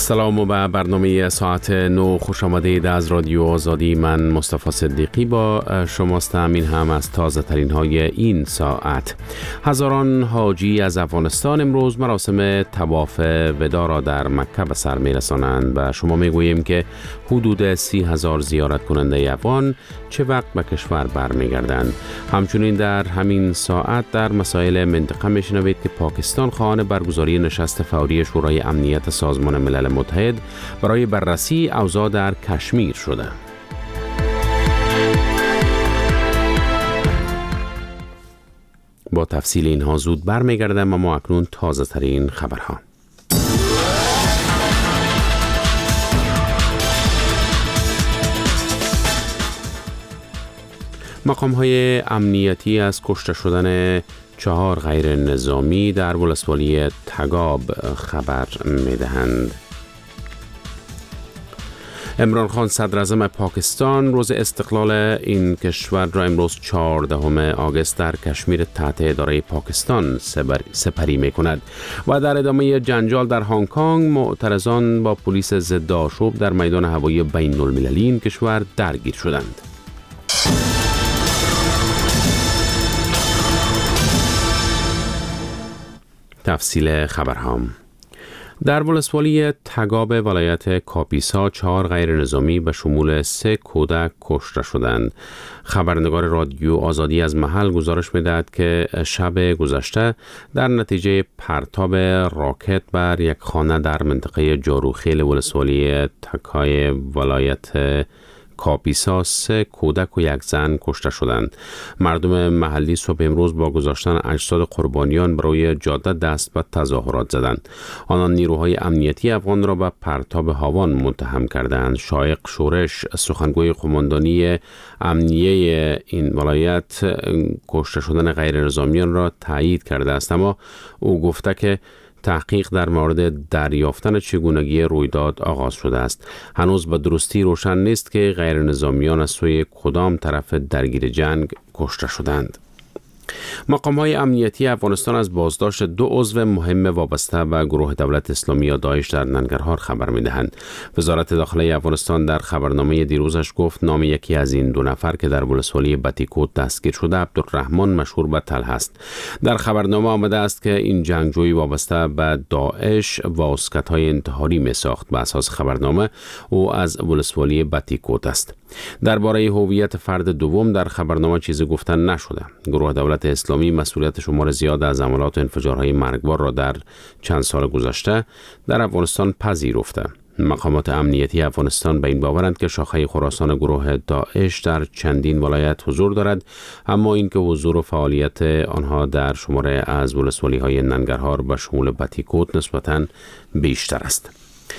سلام و به برنامه ساعت 9 خوش آمدید از رادیو آزادی. من مصطفی صدیقی با شماستم. این هم از تازه ترین های این ساعت. هزاران حاجی از افغانستان امروز مراسم طواف وداع را در مکه به سر می رسانند و شما می گوییم که حدود 30,000 زیارت کننده افغان چه وقت به کشور برمی گردند. همچنین در همین ساعت در مسائل منطقه می شنوید که پاکستان خواهان برگزاری نشست فوری شورای امنیت سازمان ملل متحد برای بررسی اوضاع در کشمیر شده. با تفصیل اینها زود برمیگردم، اما اکنون تازه ترین خبرها. مقام‌های امنیتی از کشته شدن 4 غیر نظامی در ولسوالی تگاب خبر می‌دهند. عمران خان صدر اعظم پاکستان روز استقلال این کشور را امروز 14 آگوست در کشمیر تحت اداره پاکستان سپری می کند و در ادامه جنجال در هنگ کنگ معترضان با پلیس ضد آشوب در میدان هوایی بین المللی این کشور درگیر شدند. تفصیل خبرها. در ولسوالی تگاب ولایت کاپیسا 4 غیر نظامی به شمول 3 کودک کشته شدند. خبرنگار رادیو آزادی از محل گزارش می‌دهد که شب گذشته در نتیجه پرتاب راکت بر یک خانه در منطقه جاروخیل ولسوالی تکای ولایت کاپیسا 3 کودک و 1 زن کشته شدند. مردم محلی صبح امروز با گذاشتن اجساد قربانیان برای جاده دست به تظاهرات زدند. آنان نیروهای امنیتی افغان را به پرتاب هاون متهم کردند. شایق شورش سخنگوی قماندانی امنیه این ولایت کشته شدن غیر نظامیان را تایید کرده است، اما او گفته که تحقیق در مورد دریافتن چگونگی رویداد آغاز شده است. هنوز به درستی روشن نیست که غیر نظامیان از سوی کدام طرف درگیر جنگ کشته شدند. مقام‌های امنیتی افغانستان از بازداشت 2 عضو مهم وابسته به گروه دولت اسلامی یا داعش در ننگرهار خبر می‌دهند. وزارت داخله افغانستان در خبرنامه دیروزش گفت نام یکی از این 2 نفر که در ولسوالی بتیکوت دستگیر شده عبدالرحمن مشهور به طلحه است. در خبرنامه آمده است که این جنگجوی وابسته به داعش واسکت‌های انتحاری می‌ساخت. به اساس خبرنامه او از ولسوالی بتیکوت است. درباره هویت فرد دوم در خبرنامه چیزی گفتن نشده. گروه دولت اسلامی مسئولیت شمار زیاد از حملات و انفجارهای مرگبار را در چند سال گذشته در افغانستان پذیرفته. مقامات امنیتی افغانستان به این باورند که شاخه خراسان گروه داعش در چندین ولایت حضور دارد، اما اینکه حضور و فعالیت آنها در شماره از ولسوالی‌های ننگرهار به شمول بتیکوت نسبتاً بیشتر است.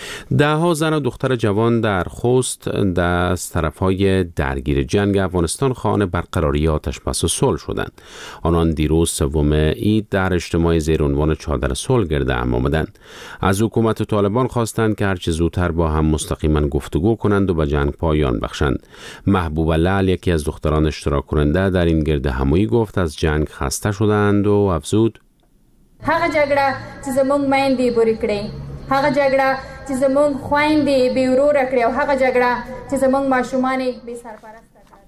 10 زن و دختر جوان در خوست از طرفهای درگیر جنگ افغانستان خواهان برقراری آتشبس و صلح شدند. آنان دیروز 3 عید در اجتماع زیر عنوان چادر صلح گرد هم آمدند. از حکومت طالبان خواستند که هرچه زودتر با هم مستقیما گفتگو کنند و به جنگ پایان بخشند. محبوبه لعل یکی از دختران اشتراک کننده در این گرد همایی گفت از جنگ خسته شدند و افزود: هغه جګړه چې زموږ میندې بورې کړې، هغه جګړه چې زموږ خویندې بې وروره کړې او هغه جګړه چې زموږ ماشومان بې سرپرسته.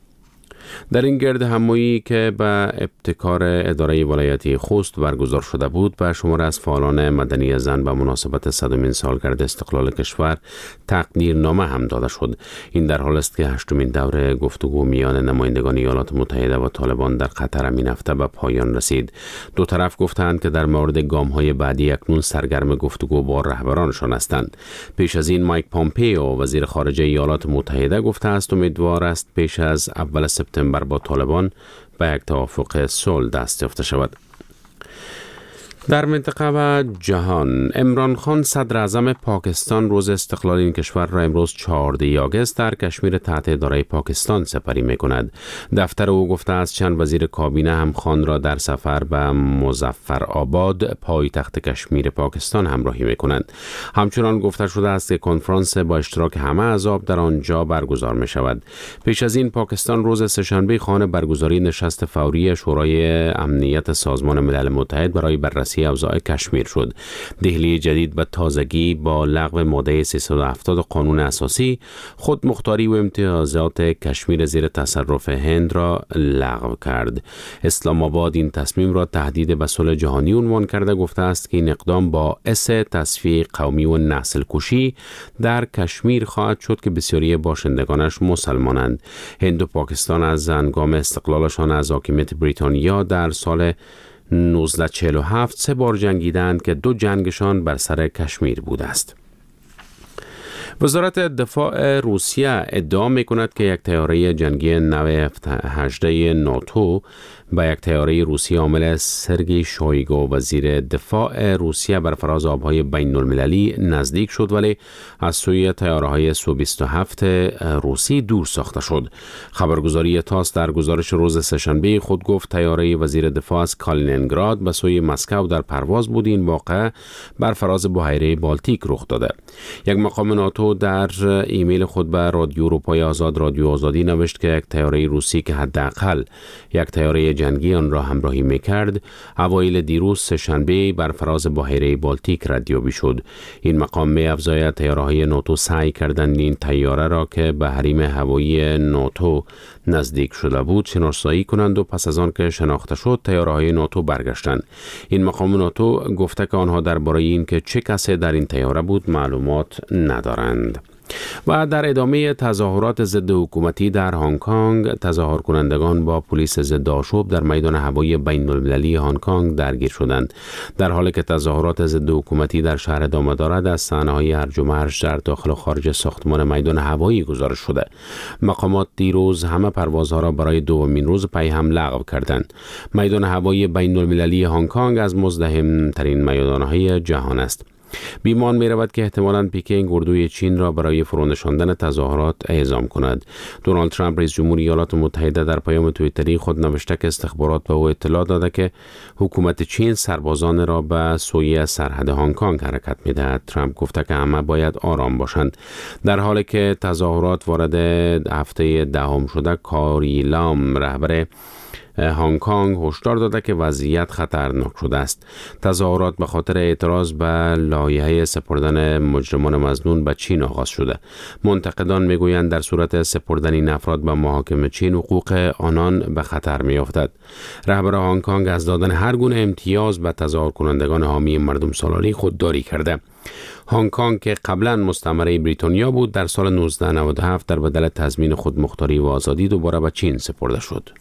در این گرد همایی که به ابتکار اداره ولایتی خوست برگزار شده بود به شمار از فعالان مدنی زن به مناسبت 100مین سالگرد استقلال کشور تقدیرنامه هم داده شد. این در حال است که 8مین دوره گفتگو میان نمایندگان ایالات متحده و طالبان در قطر همین هفته به پایان رسید. 2 طرف گفتند که در مورد گام‌های بعدی اکنون سرگرم گفتگو با رهبرانشان هستند. پیش از این مایک پامپیو وزیر خارجه ایالات متحده گفته است امیدوار است پیش از اول سپتامبر با طالبان به یک توافق صلح دست یافته شود. در منطقه و جهان، عمران خان صدر اعظم پاکستان روز استقلال این کشور را امروز 14 آگوست در کشمیر تحت اداره پاکستان سپری می کند. دفتر او گفته است چند وزیر کابینه هم خان را در سفر به مظفرآباد پایتخت کشمیر پاکستان همراهی می کنند. همچنان گفته شده است که کنفرانس با اشتراک همه احزاب در آنجا برگزار می شود. پیش از این پاکستان روز سه‌شنبه خواهان برگزاری نشست فوری شورای امنیت سازمان ملل متحد برای بررسی بررسی اوضاع کشمیر شد. دهلی جدید به تازگی با لغو ماده 370 قانون اساسی خود مختاری و امتیازات کشمیر زیر تصرف هند را لغو کرد. اسلام آباد این تصمیم را تهدید به صلح جهانی عنوان کرده گفته است که این اقدام باعث تصفیه قومی و نسل کشی در کشمیر خواهد شد که بسیاری باشندگانش مسلمانند. هند و پاکستان از هنگام استقلالشان از حاکمیت بریتانیا در سال 1947 3 بار جنگیدند که 2 جنگشان بر سر کشمیر بوده است. وزارت دفاع روسیه ادعا می‌کند که یک طیاره جنگی نو F-18 ناتو با یک طیاره روسی حامل سرگئی شویگو وزیر دفاع روسیه بر فراز آبهای بین المللی نزدیک شد ولی از سوی طیاره‌های سو-27 روسی دور ساخته شد. خبرگزاری تاس در گزارش روز سه‌شنبه خود گفت طیاره وزیر دفاع از کالینینگراد به سوی مسکو در پرواز بود. این واقعه بر فراز بحیره بالتیک رخ داده. یک مقام ناتو در ایمیل خود به رادیو اروپای آزاد رادیو آزادی نوشت که یک طیاره روسی که حداقل یک طیاره جنگی آن را همراهی می‌کرد اوایل دیروز سه‌شنبه بر فراز بحیره بالتیک ردیابی شد. این مقام می‌افزاید طیاره‌های ناتو سعی کردند این طیاره را که به حریم هوایی ناتو نزدیک شده بود شناسایی کنند و پس از آن که شناخته شد طیاره‌های ناتو برگشتند. این مقام ناتو گفته که آنها درباره اینکه چه کسی در این طیاره بود معلومات ندارند. و در ادامه تظاهرات ضد حکومتی در هنگ کنگ، تظاهر کنندگان با پلیس ضد آشوب در میدان هوایی بین المللی هنگ کنگ درگیر شدند. در حالی که تظاهرات ضد حکومتی در شهر ادامه دارد، از صحنه‌های هرج و مرج در داخل و خارج ساختمان میدان هوایی گزارش شده. مقامات دیروز همه پروازها را برای دومین روز پی هم لغو کردند. میدان هوایی بین المللی هنگ کنگ از مزدحم‌ترین میدان‌های جهان است. بیمان می رود که احتمالاً پیکینگ اردوی چین را برای فرونشاندن تظاهرات اعزام کند. دونالد ترامپ رئیس جمهوری ایالات متحده در پیام توییتری خود نوشته که استخبارات به او اطلاع داده که حکومت چین سربازان را به سوی سرحد هنگ کنگ حرکت می دهد. ترامپ گفته که همه باید آرام باشند. در حالی که تظاهرات وارد هفته دهم شده، کاری لام رهبر هنگ کنگ هشدار داده که وضعیت خطرناک شده است. تظاهرات به خاطر اعتراض به لایحه سپردن مجرمان مظنون به چین آغاز شده. منتقدان میگویند در صورت سپردن این افراد به محاکم چین حقوق آنان به خطر میافتد. رهبر هنگ کنگ از دادن هر گونه امتیاز به تظاهر کنندگان حامی مردم سالاری خودداری کرده. هنگ کنگ که قبلا مستعمره بریتانیا بود، در سال 1997 در بدل تضمین خودمختاری و آزادی دوباره به چین سپرده شد.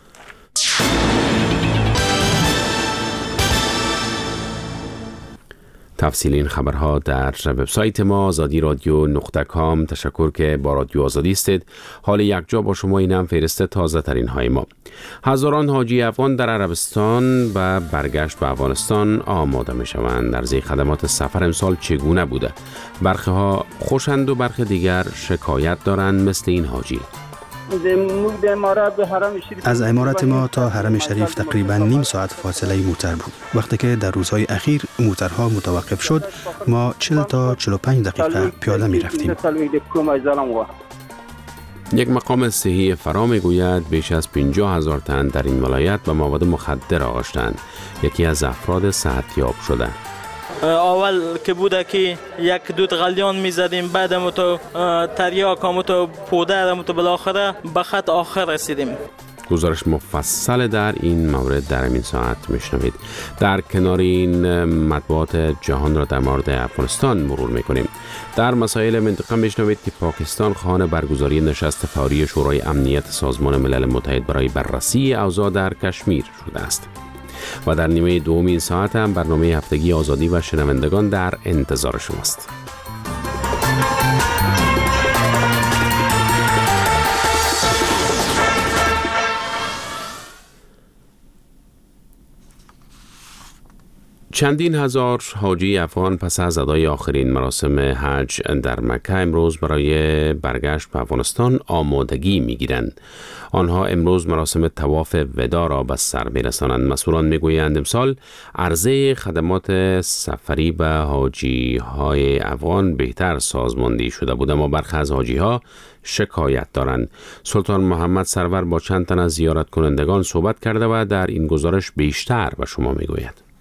تفصیل این خبرها در وبسایت ما azadi-radio.com. تشکر که با رادیو آزادی استید. حال یک جا با شما اینم فهرست تازه ترین های ما. هزاران حاجی افغان در عربستان و برگشت به افغانستان آماده می شوند. عرضه خدمات سفر امسال چگونه بوده؟ برخی ها خوشند و برخی دیگر شکایت دارند مثل این حاجی. از امارت ما تا حرم شریف تقریبا نیم ساعت فاصله موتر بود. وقتی که در روزهای اخیر موترها متوقف شد، ما 40 تا 45 دقیقه پیاده می رفتیم. یک مقام صحی فرا می گوید بیش از 50,000 تن در این ولایت به مواد مخدر آغشتند. یکی از افراد صحتیاب شده. اول که بوده که یک دو غلیان میزدیم، بعد تو تریاک تو پودر تو بالاخره به خط آخر رسیدیم. گزارش مفصل در این مورد در این ساعت میشنوید. در کنار این مطبوعات جهان را در مورد افغانستان مرور میکنیم. در مسائل منطقه میشنوید که پاکستان خواهان برگزاری نشست فوری شورای امنیت سازمان ملل متحد برای بررسی اوضاع در کشمیر شده است. و در نیمه دوم این ساعت هم برنامه هفتگی آزادی و شنوندگان در انتظار شماست. چندین هزار حاجی افغان پس از ادای آخرین مراسم حج در مکه امروز برای برگشت به افغانستان آمادگی می‌گیرند. آنها امروز مراسم طواف وداع را به سر می‌رسانند. مسئولان می‌گویند امسال عرضه خدمات سفری به حاجی‌های افغان بهتر سازماندهی شده بود، اما برخی از حاجی‌ها شکایت دارند. سلطان محمد سرور با چند تن از زیارت کنندگان صحبت کرده و در این گزارش بیشتر به شما می‌گوید.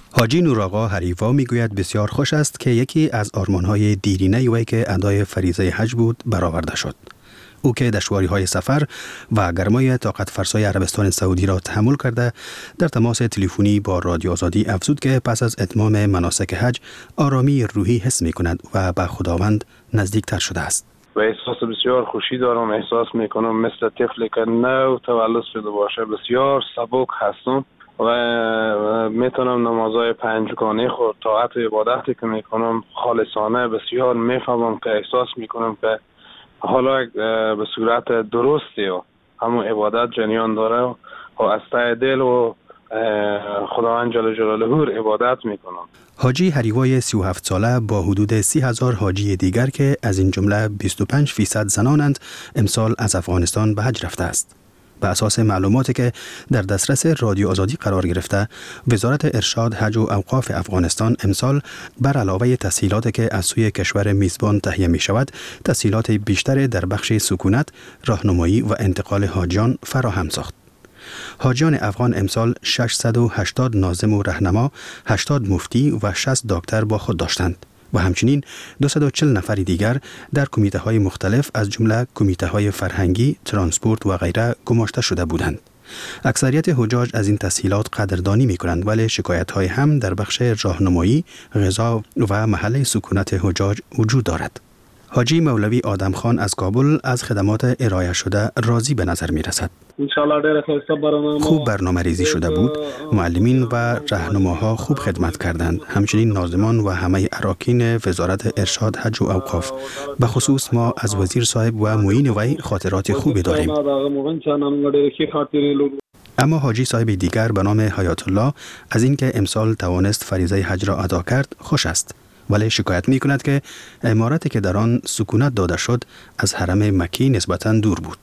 حاجی نوراغا حریوا میگوید بسیار خوش است که یکی از آرمان‌های دیرینه وی که ادای فریضه حج بود برآورده شد. او که دشواری‌های سفر و گرمای طاقت فرسای عربستان سعودی را تحمل کرده در تماس تلفنی با رادیو آزادی افزود که پس از اتمام مناسک حج آرامی روحی حس می‌کند و به خداوند نزدیکتر شده است. و احساس بسیار خوشی دارم، احساس میکنم مثل طفلی که نو تولد شده باشه، بسیار سبک هستم و میتونم نمازهای پنجگانه خود طاعت و عبادتی که میکنم خالصانه بسیار میفهمم که احساس میکنم که حالا به صورت درستی و همون عبادت جریان داره و از ته دل و خداوند جل جلاله عبادت میکنم. حاجی حریوای 37 ساله با حدود 30,000 حاجی دیگر که از این جمله 25% زنانند امسال از افغانستان به حج رفته است. به اساس معلوماتی که در دسترس رادیو آزادی قرار گرفته، وزارت ارشاد حج و اوقاف افغانستان امسال بر علاوه تسهیلاتی که از سوی کشور میزبان تهیه می شود، تسهیلات بیشتر در بخش سکونت، راهنمایی و انتقال حاجیان فراهم ساخت. حاجیان افغان امسال 680 ناظم و راهنما، 80 مفتی و 60 دکتر با خود داشتند و همچنین 240 نفر دیگر در کمیته های مختلف از جمله کمیته های فرهنگی، ترانسپورت و غیره گماشته شده بودند. اکثریت حجاج از این تسهیلات قدردانی می کنند، ولی شکایت های هم در بخش راهنمایی، غذا و محل سکونت حجاج وجود دارد. حاجی مولوی آدم خان از کابل از خدمات ارائه شده راضی به نظر می رسد. خوب برنامه ریزی شده بود، معلمین و راهنماها خوب خدمت کردند، همچنین ناظمان و همه اراکین وزارت ارشاد حج و اوقاف. به خصوص ما از وزیر صاحب و معین وی خاطرات خوبی داریم. اما حاجی صاحب دیگر به نام حیات الله از اینکه امسال توانست فریضه حج را ادا کرد خوش است، ولی شکایت می کند که عمارتی که در آن سکونت داده شد از حرم مکی نسبتاً دور بود.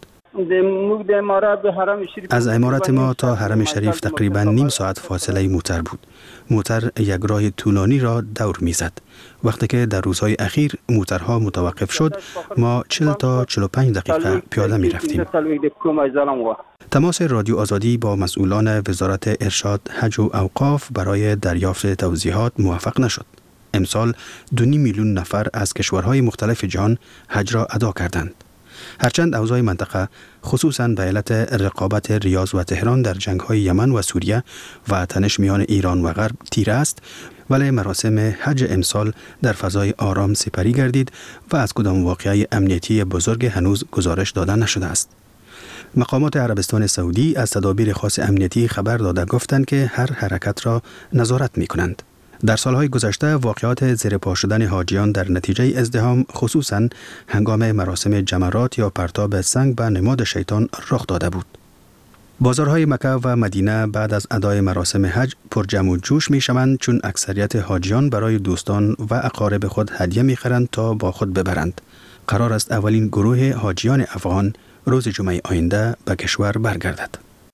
از عمارت ما تا حرم شریف تقریباً نیم ساعت فاصله موتر بود. موتر یک راه طولانی را دور می زد. وقتی که در روزهای اخیر موترها متوقف شد، ما 40 تا 45 دقیقه پیاده می رفتیم. تماس رادیو آزادی با مسئولان وزارت ارشاد حج و اوقاف برای دریافت توضیحات موفق نشد. امسال 2.5 میلیون نفر از کشورهای مختلف جهان حج را ادا کردند. هرچند اوضاع منطقه خصوصاً به علت رقابت ریاض و تهران در جنگ‌های یمن و سوریه و تنش میان ایران و غرب تیره است، ولی مراسم حج امسال در فضای آرام سپری گردید و از کدام واقعه امنیتی بزرگ هنوز گزارش داده نشده است. مقامات عربستان سعودی از تدابیر خاص امنیتی خبر داده گفتند که هر حرکت را نظارت می‌کنند. در سالهای گذشته واقعات زیر پا شدن حاجیان در نتیجه ازدحام خصوصاً هنگام مراسم جمرات یا پرتاب سنگ به نماد شیطان رخ داده بود. بازارهای مکه و مدینه بعد از ادای مراسم حج پر جمع و جوش می شوند، چون اکثریت حاجیان برای دوستان و اقارب خود هدیه می خرند تا با خود ببرند. قرار است اولین گروه حاجیان افغان روز جمعه آینده به کشور برگردد.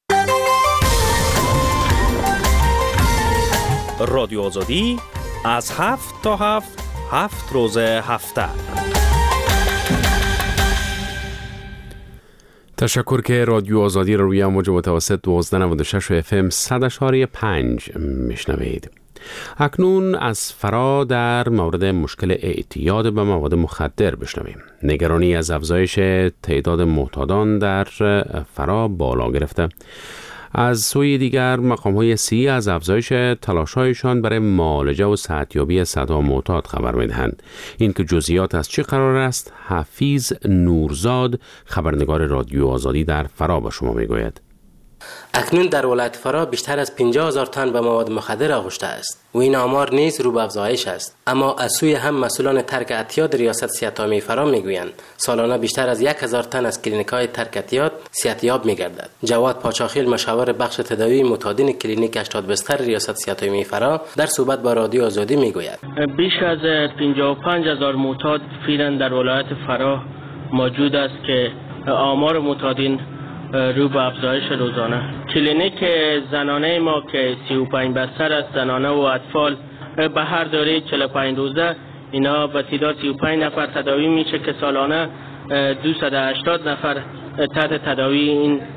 رادیو آزادی از 7 تا 7 روز هفته. تشکر که رادیو آزادی را روی موج متوسط 1296 FM 100.5 میشنوید. اکنون از فرا در مورد مشکل اعتیاد به مواد مخدر بشنویم. نگرانی از افزایش تعداد معتادان در فرا بالا گرفته. از سوی دیگر مقام‌های سی از افزایش تلاش‌هایشان برای معالجه و صحتیابی صدها معتاد خبر می‌دهند. این که جزئیات از چه قرار است، حفیظ نورزاد خبرنگار رادیو آزادی در فرا به شما می‌گوید. اکنون در ولایت فرا بیشتر از 50,000 تن به مواد مخدر آغشته است و این آمار نیز رو به افزایش است. اما از سوی هم مسئولان ترک اعتیاد ریاست صحت‌عامه فرا میگویند سالانه بیشتر از 1,000 تن از کلینیک‌های ترک اعتیاد صحتیاب میگردد. جواد پاچاخیل مشاور بخش تداوی معتادین کلینیک 80 بستر ریاست صحت‌عامه فرا در صحبت با رادیو آزادی میگوید بیش از 55,000 معتاد فعلا در ولایت فرا موجود است که آمار معتادین رو به افزایش روزانه. کلینیک زنانه ما که 35 بستر است، زنانه و اطفال به هر دوره 45 روزه اینا به تعداد 35 نفر تداوی میشه که سالانه 280 نفر تحت تداوی این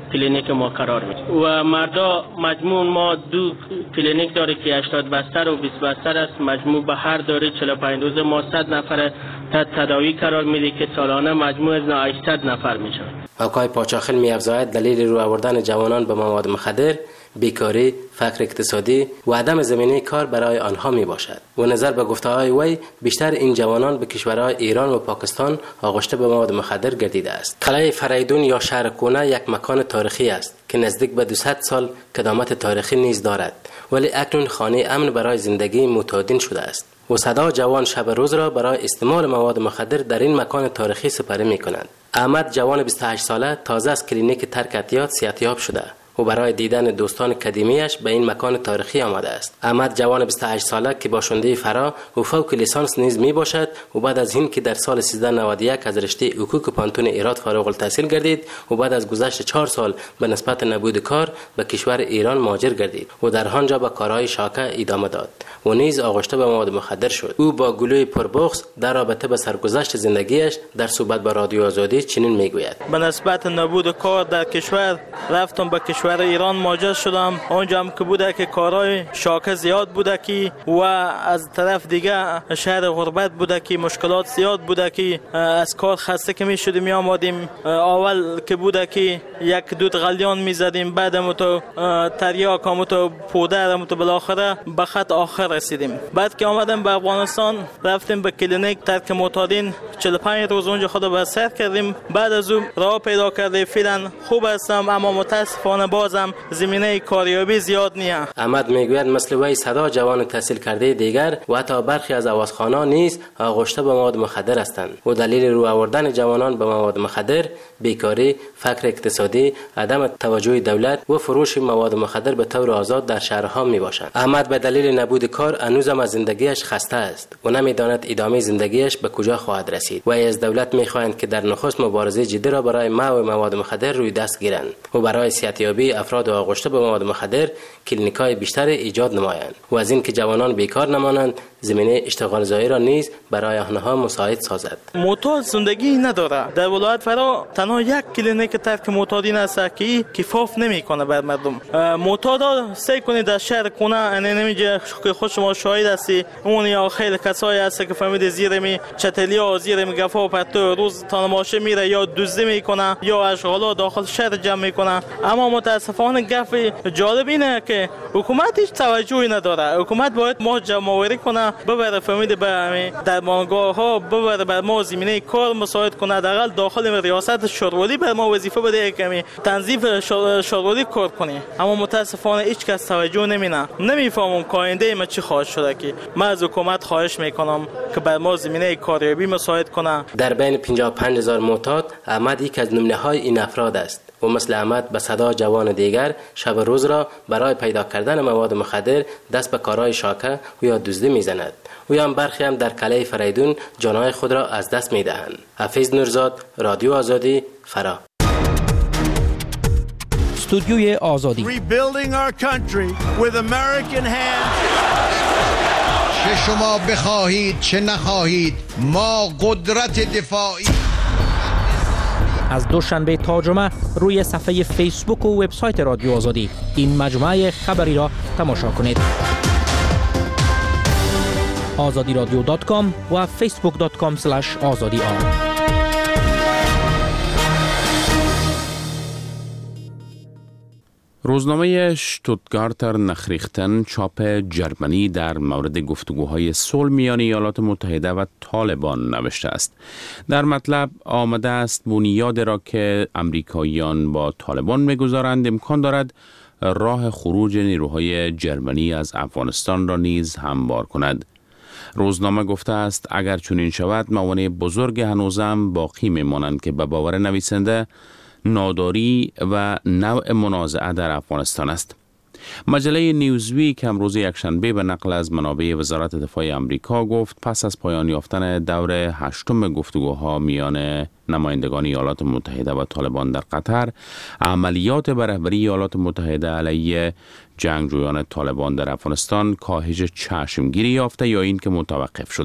کلینیک ما قرار میدیم و مردا مجموع ما 2 کلینیک داره که 80 بستر و 20 بستر است. مجموع به هر دوره 45 روز ما 100 نفر تداوی قرار میده که سالانه مجموع از 800 نفر میشه. آقای پاچاخیل می‌افزاید دلیل رو آوردن جوانان به مواد مخدر بیکاری، فقر اقتصادی و عدم زمینه کار برای آنها می باشد و نظر به گفته‌های وی بیشتر این جوانان به کشورهای ایران و پاکستان آغشته به مواد مخدر گردیده است. قلعه فریدون یا شهر کونه یک مکان تاریخی است که نزدیک به 200 سال قدامت تاریخی نیز دارد، ولی اکنون خانه امن برای زندگی معتادین شده است و صدا جوان شب روز را برای استعمال مواد مخدر در این مکان تاریخی سپری می کنند. احمد جوان 28 ساله تازه از کلینیک ترک اعتیاد صحتیاب شده و برای دیدن دوستان قدیمیش به این مکان تاریخی آمده است. احمد جوان 28 ساله که باشنده فرا و فوق لیسانس نیز می باشد و بعد از این که در سال 1391 از رشته حقوق پانتون ایراد فارغ التحصیل گردید و بعد از گذشت 4 سال به نسبت نبود کار به کشور ایران مهاجر گردید و در آنجا به کارهای شاکه ادامه داد و نیز آغشته به مواد مخدر شد. او با گلوی پربغض در رابطه به سرگذشت زندگیش در صحبت با رادیو آزادی چنین میگوید: به نسبت نبود کار در کشور رفتم به کشور ایران مهاجر شدم. آنجا هم که بوده که کارهای شاکه زیاد بوده که و از طرف دیگه شهر غربت بوده که مشکلات زیاد بوده که از کار خسته که می شدیم می آمدیم. اول که بوده که یک دو غلیان می زدیم، بعد تو تریاک هم تو پودر هم تو بالاخره به خط آخر رسیدیم. بعد که آمدیم به افغانستان رفتیم به کلینیک ترک معتادین 45 روز اونجا خود به سر کردیم. بعد از اون راه پیدا کردیم. فعلا خوب هستم اما متاسفانه بازم زمینه کاریابی زیاد نیست. احمد میگوید مثل وی صدا جوان تحصیل کرده دیگر و حتی برخی از آوازخوان‌ها نیز آغشته به مواد مخدر هستند و دلیل رو آوردن جوانان به مواد مخدر بیکاری، فقر اقتصادی، عدم توجه دولت و فروش مواد مخدر به طور آزاد در شهرها می باشند. احمد به دلیل نبود کار هنوزم از زندگیش خسته است و نمیداند ادامه زندگیش به کجا خواهد رسید و از دولت میخواهند که در نخست مبارزه جدی را برای منع مواد مخدر روی دست گیرند و برای صحتیابی افراد آغشته به مواد مخدر کلینیک‌های بیشتر ایجاد نمایند و از این که جوانان بیکار نمانند زمینه اشتغال زایی را نیز برای آنها مساعد سازد. معتاد زندگی نداره. در ولایت فرا تنها یک کلینیک ترک معتادین است که کفاف نمیکنه بر مردم. معتادا سعی کنید در شهر کنه نمیگه که خود شما شاهد هستی اون یا خیلی کسایی هست که فهمید زیر می چتلیا زیر می گفا و پتو روز تانماشه میره یا دزدی میکنه یا اشغالا داخل شهر جمع میکنه. اما متاسفانه گپ جالب اینه که حکومت هیچ توجهی نداره. حکومت باید ما جمع‌آوری کنه ببره فهمید به درمانگاه ها ببره بر ما زمینه کار مساعد کنه. حداقل داخل ریاست شورولی بر ما وظیفه بده که تنظیم شورولی کار کنه. اما متاسفانه هیچ کس توجه نمیکنه. نمیفهمم آینده ما چی خواهد شد که من از حکومت خواهش میکنم که بر ما زمینه کاریابی مساعد کنه. در بین 55000 معتاد احمد یک از نمونه‌های این افراد است و مثل احمد به صدا جوان دیگر شب روز را برای پیدا کردن مواد مخدر دست به کارهای شاکه و یا دزدی میزند و یا برخی هم در قلعه فریدون جانهای خود را از دست میدهند. حفیظ نورزاد، رادیو آزادی، فرا. استودیوی آزادی. چه شما بخواهید چه نخواهید ما قدرت دفاعی. از دوشنبه تا جمعه روی صفحه فیسبوک و وبسایت رادیو آزادی این مجموعه خبری را تماشا کنید. azadiradio.com و facebook.com/azadi. روزنامه شتوتگارتر نخریختن چاپ جرمنی در مورد گفتگوهای صلح میان ایالات متحده و طالبان نوشته است. در مطلب آمده است بنیاد را که امریکاییان با طالبان میگذارند امکان دارد راه خروج نیروهای جرمنی از افغانستان را نیز هموار کند. روزنامه گفته است اگر چنین شود موانع بزرگ هنوزم باقی میمانند که به باور نویسنده ناداری و نوع منازعه در افغانستان است. مجله نیوزویک امروز یکشنبه به نقل از منابع وزارت دفاع آمریکا گفت پس از پایان یافتن دور 8 گفتگوها میان نمایندگان ایالات متحده و طالبان در قطر، عملیات به رهبری ایالات متحده علیه جنگجویان طالبان در افغانستان کاهش چشمگیری یافته یا اینکه متوقف شده.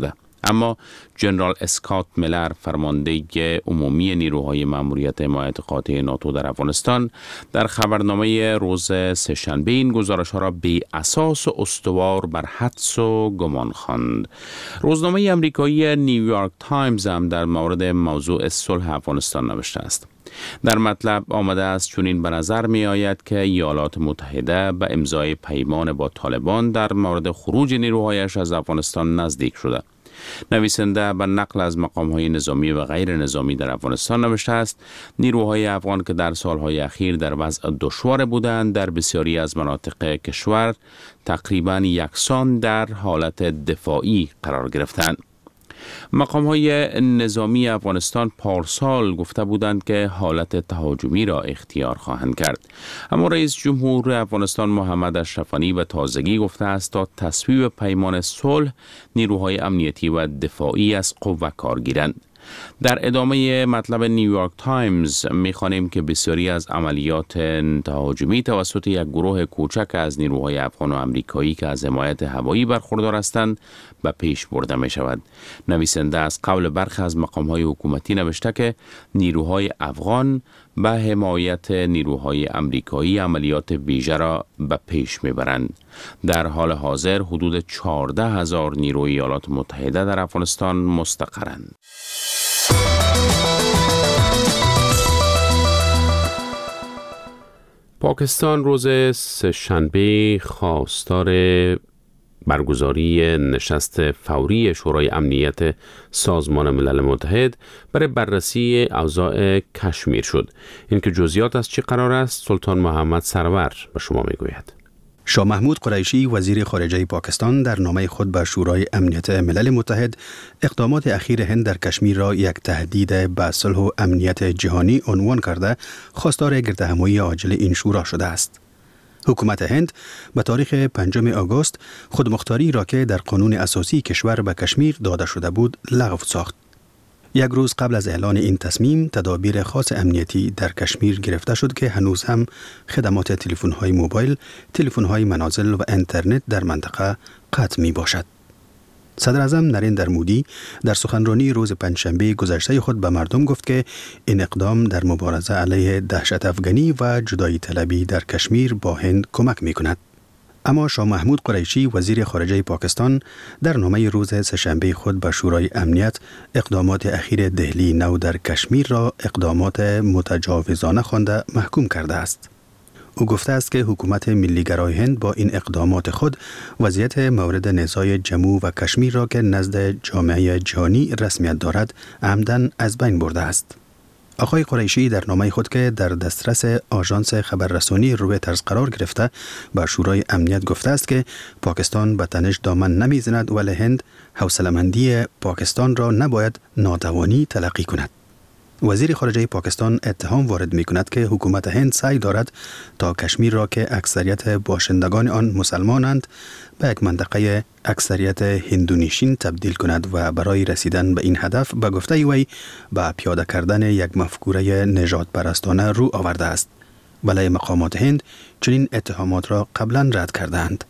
اما جنرال اسکات میلر فرمانده عمومی نیروهای مأموریت حمایت قاطع ناتو در افغانستان در خبرنامه روز سه‌شنبه این گزارش‌ها را بی اساس و استوار بر حدس و گمان خواند. روزنامه آمریکایی نیویورک تایمز هم در مورد موضوع صلح افغانستان نوشته است. در مطلب آمده است چنین به نظر می آید که ایالات متحده به امضای پیمان با طالبان در مورد خروج نیروهایش از افغانستان نزدیک شده. نویسنده به نقل از مقام‌های نظامی و غیر نظامی در افغانستان نوشته است نیروهای افغان که در سالهای اخیر در وضع دشوار بودند در بسیاری از مناطق کشور تقریباً یکسان در حالت دفاعی قرار گرفتند. مقام‌های نظامی افغانستان پارسال گفته بودند که حالت تهاجمی را اختیار خواهند کرد، اما رئیس جمهور افغانستان محمد اشرف غنی به تازگی گفته است تا تصویب پیمان صلح نیروهای امنیتی و دفاعی از قوه کار گیرند. در ادامه مطلب نیویورک تایمز می‌خوانیم که بسیاری از عملیات تهاجمی توسط یک گروه کوچک از نیروهای افغان و آمریکایی که از حمایت هوایی برخوردار هستند به پیش برده می‌شود. نویسنده از قول برخی از مقام‌های حکومتی نوشته که نیروهای افغان به حمایت نیروهای آمریکایی عملیات ویژه را به پیش می‌برند. در حال حاضر حدود 14,000 نیروی ایالات متحده در افغانستان مستقرند. پاکستان روز سه‌شنبه خواستار برگزاری نشست فوری شورای امنیت سازمان ملل متحد برای بررسی اوضاع کشمیر شد. این که جزئیات از چه قرار است سلطان محمد سرور به شما میگوید. شاه محمود قریشی وزیر خارجه پاکستان در نامه خود به شورای امنیت ملل متحد اقدامات اخیر هند در کشمیر را یک تهدید به صلح و امنیت جهانی عنوان کرده خواستار گردهمایی عاجل این شورا شده است. حکومت هند به تاریخ 5 آگوست خودمختاری را که در قانون اساسی کشور به کشمیر داده شده بود لغو ساخت. یک روز قبل از اعلان این تصمیم تدابیر خاص امنیتی در کشمیر گرفته شد که هنوز هم خدمات تلفن‌های موبایل، تلفن‌های منازل و اینترنت در منطقه قطع می باشد. صدر اعظم نریندر مودی در سخنرانی روز پنجشنبه گذشته خود به مردم گفت که این اقدام در مبارزه علیه دهشت افغانی و جدایی طلبی در کشمیر با هند کمک می کند. اما شاه محمود قریشی وزیر خارجه پاکستان در نامه روز سه‌شنبه خود به شورای امنیت اقدامات اخیر دهلی نو در کشمیر را اقدامات متجاوزانه خوانده محکوم کرده است. او گفته است که حکومت ملی‌گرای هند با این اقدامات خود وضعیت مورد نزاع جمو و کشمیر را که نزد جامعه جهانی رسمیت دارد عمداً از بین برده است. آقای قریشی در نامه خود که در دسترس آژانس خبررسانی رویترز قرار گرفته به شورای امنیت گفته است که پاکستان به تنش دامن نمیزند ولی هند حوصله‌مندی پاکستان را نباید ناتوانی تلقی کند. وزیر خارجه پاکستان اتهام وارد می کند که حکومت هند سعی دارد تا کشمیر را که اکثریت باشندگان آن مسلمانند به یک منطقه اکثریت هندونشین تبدیل کند و برای رسیدن به این هدف به گفته وی به پیاده کردن یک مفکوره نژاد پرستانه رو آورده است. ولی مقامات هند چنین اتهامات را قبلا رد کردند.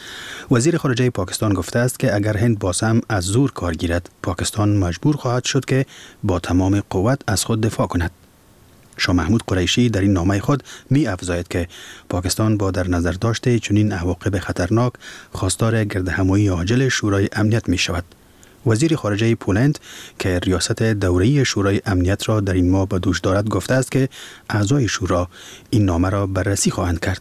وزیر خارجه پاکستان گفته است که اگر هند باز هم از زور کار گیرد پاکستان مجبور خواهد شد که با تمام قوت از خود دفاع کند. شاه محمود قریشی در این نامه خود می افزاید که پاکستان با در نظر داشته چنین عواقب خطرناک خواستار گردهمایی عاجل شورای امنیت می شود. وزیر خارجه پولند که ریاست دوره‌ای شورای امنیت را در این ماه به دوش دارد گفته است که اعضای شورا این نامه را بررسی خواهند کرد.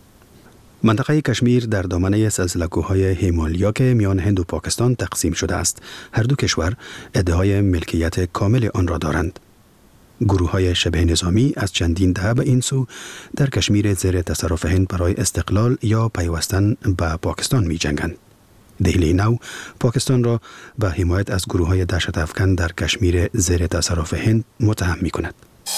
منطقه کشمیر در دامنه سلسله‌کوه‌های هیمالیا که میان هند و پاکستان تقسیم شده است. هر دو کشور ادعای ملکیت کامل آن را دارند. گروه‌های شبه نظامی از چندین دهه به این سو در کشمیر زیر تصرف هند برای استقلال یا پیوستن به پاکستان می‌جنگند. دهلی نو پاکستان را به حمایت از گروه‌های دهشت افکن در کشمیر زیر تصرف هند متهم می‌کند.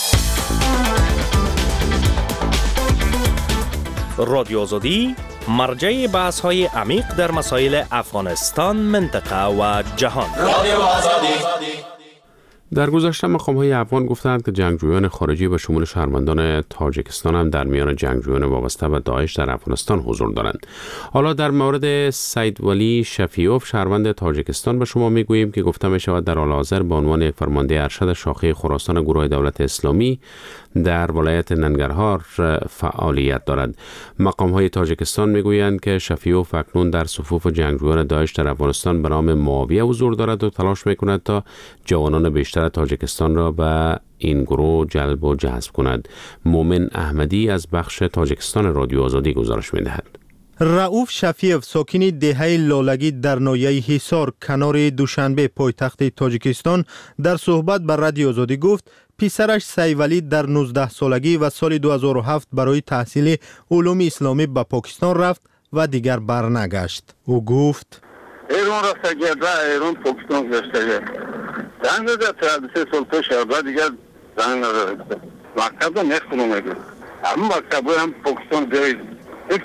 رادیو آزادی مرجع بحث‌های عمیق در مسائل افغانستان، منطقه و جهان. رادیو آزادی در گذشته مقام‌های افغان گفتند که جنگجویان خارجی به شمول شهروندان تاجیکستان هم در میان جنگجویان وابسته به داعش در افغانستان حضور دارند. حالا در مورد سید ولی شفیوف شهروند تاجیکستان به شما میگوییم که گفته می شود در حال حاضر به عنوان فرمانده ارشد شاخه خراسان گروه دولت اسلامی در ولایت ننگرهار فعالیت دارد. مقام‌های تاجیکستان میگویند که شفیوف اکنون در صفوف جنگجویان داعش در افغانستان به نام معاویه حضور دارد و تلاش میکند تا جوانان بیشتر تاجیکستان را به این گروه جلب و جذب کند. مومن احمدی از بخش تاجیکستان رادیو آزادی گزارش می‌دهد. رؤوف شفیف ساکن دهه لالگی در ناحیه حصار کنار دوشنبه پایتخت تاجیکستان در صحبت با رادیو آزادی گفت پسرش سیولی در 19 سالگی و سال 2007 برای تحصیل علوم اسلامی به پاکستان رفت و دیگر برنگشت. او گفت ایران رفته گرده ایران پاکستان گشته زنگ داده 3 سال پیش بعد دیگر زنگ نداده مکتب نخونم میگه اما مکتب هم پاکستان دارید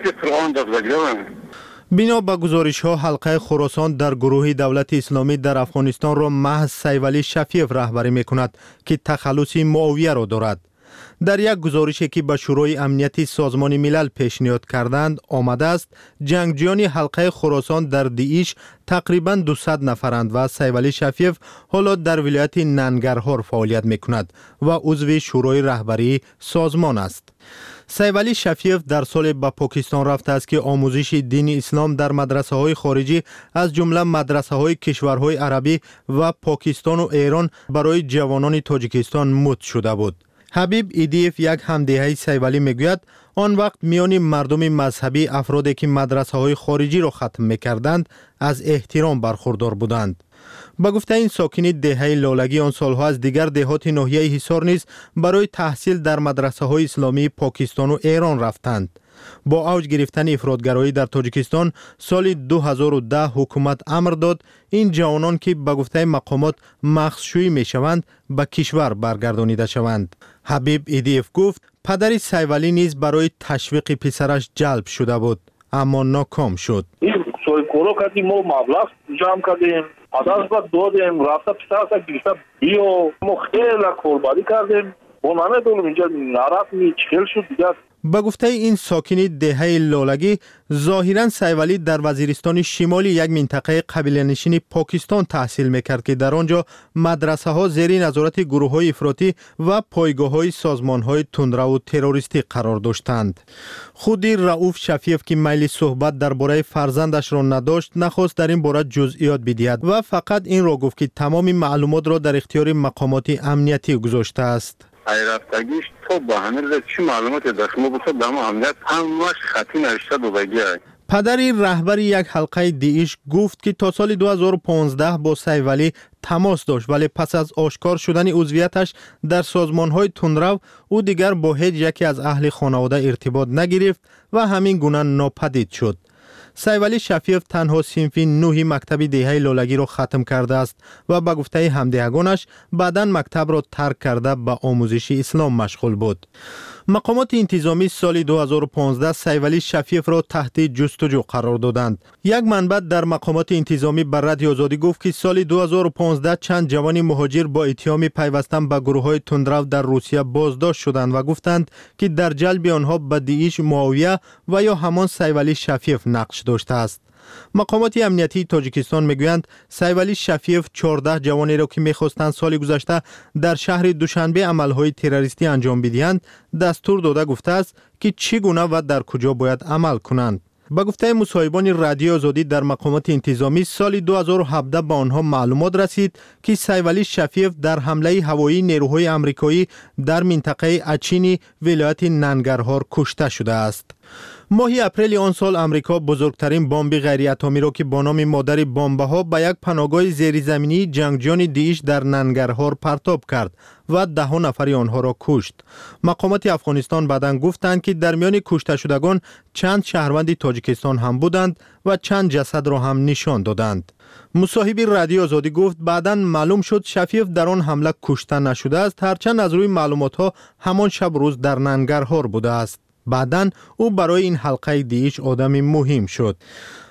بنا به گزارش ها حلقه خراسان در گروه دولت اسلامی در افغانستان را محض سیولی شفیف رهبری می کند که تخلصی معاویه را دارد. در یک گزارشی که به شورای امنیتی سازمان ملل پیشنهاد کردند آمده است جنگجویان حلقه خراسان در داعش تقریباً 200 نفرند و سیولی شفیف حالا در ولایت ننگرهار فعالیت می کند و عضو شورای رهبری سازمان است. سیولی شفیف در سال به پاکستان رفته است که آموزش دین اسلام در مدرسه های خارجی از جمله مدرسه های کشورهای عربی و پاکستان و ایران برای جوانان تاجیکستان مد شده بود. حبیب ایدیف یک همدیهه سیولی میگوید آن وقت میان مردم مذهبی افرادی که مدرسه های خارجی را ختم میکردند از احترام برخوردار بودند. با گفته این ساکن دهه لالگی آن سالها از دیگر دهات ناحیه حصار نیز برای تحصیل در مدرسه های اسلامی پاکستان و ایران رفتند. با اوج گرفتن افراطگرایی در تاجیکستان سال 2010 حکومت امر داد این جوانان که با گفته مقامات مخزشویی می شوند به کشور برگردانیده شوند. حبیب ایدیف گفت پدر سیولی نیز برای تشویق پسرش جلب شده بود اما ناکام شد. این سوی کورو کردیم ما مبلغ جمع کردیم پدرش را دادیم رفته پسرش گرفته بیو ما خیلی کولباری کردیم و نمیدونم اینجا نرفت چخیل شد دیگر. با گفته این ساکن دهه لالگی ظاهرا سیولی در وزیرستان شمالی یک منطقه قبیله نشین پاکستان تحصیل میکرد که در آنجا مدرسه ها زیر نظارت گروه های افراطی و پایگاه های سازمان های تندرو و تروریستی قرار داشتند. خودی رؤوف شفیف که میل صحبت درباره فرزندش را نداشت نخواست در این باره جزئیات بدهد و فقط این را گفت که تمام معلومات را در اختیار مقامات امنیتی گذاشته است. رفتگیش تو با همه چی معلومات داشتم بود دام امنیت همش خطی نوشته دو بگی. پدری رهبر یک حلقه داعش گفت که تا سال 2015 با سیولی تماس داشت ولی پس از آشکار شدن عضویتش در سازمان‌های تندرو او دیگر با هیچ یکی از اهل خانواده ارتباط نگرفت و همین گونه ناپدید شد. سیولی شفیف تنها صنف 9 مکتب دهه لالگی را ختم کرده است و با گفته همدیگانش بعداً مکتب را ترک کرده به آموزش اسلام مشغول بود. مقامات انتظامی سال 2015 سیولی شفیف را تحت جستجو قرار دادند. یک منبع در مقامات انتظامی بر رادیو آزادی گفت که سال 2015 چند جوان مهاجر با اتهام پیوستن به گروه‌های تندرو در روسیه بازداشت شدند و گفتند که در جلب آنها به داعش معاویه و یا همان سیولی شفیف نقش داشته است. مقامات امنیتی تاجیکستان میگویند سیولی شفیف 14 جوانی را که میخواستند سال گذشته در شهر دوشنبه عملهای تروریستی انجام بدهند دستور داده گفته است که چگونه و در کجا باید عمل کنند. با گفته مصاحبان رادیو آزادی در مقامات انتظامی سال 2017 به آنها معلومات رسید که سیولی شفیف در حمله هوایی نیروهای آمریکایی در منطقه اچین ولایت ننگرهار کشته شده است. ماه اپریل آن سال امریکا بزرگترین بمب غیر اتمی را که با نام مادر بمب‌ها به یک پناهگاه زیرزمینی جنگجویان داعش در ننگرهار پرتاب کرد و 10 نفر آنها را کشت. مقامات افغانستان بعداً گفتند که در میان کشته شدگان چند شهروند تاجیکستان هم بودند و چند جسد را هم نشان دادند. مصاحب رادیو آزادی گفت بعداً معلوم شد شفیف در آن حمله کشته نشده است هرچند از روی معلومات ها همان شب روز در ننگرهار بوده است. بعداً او برای این حلقه داعش آدم مهم شد.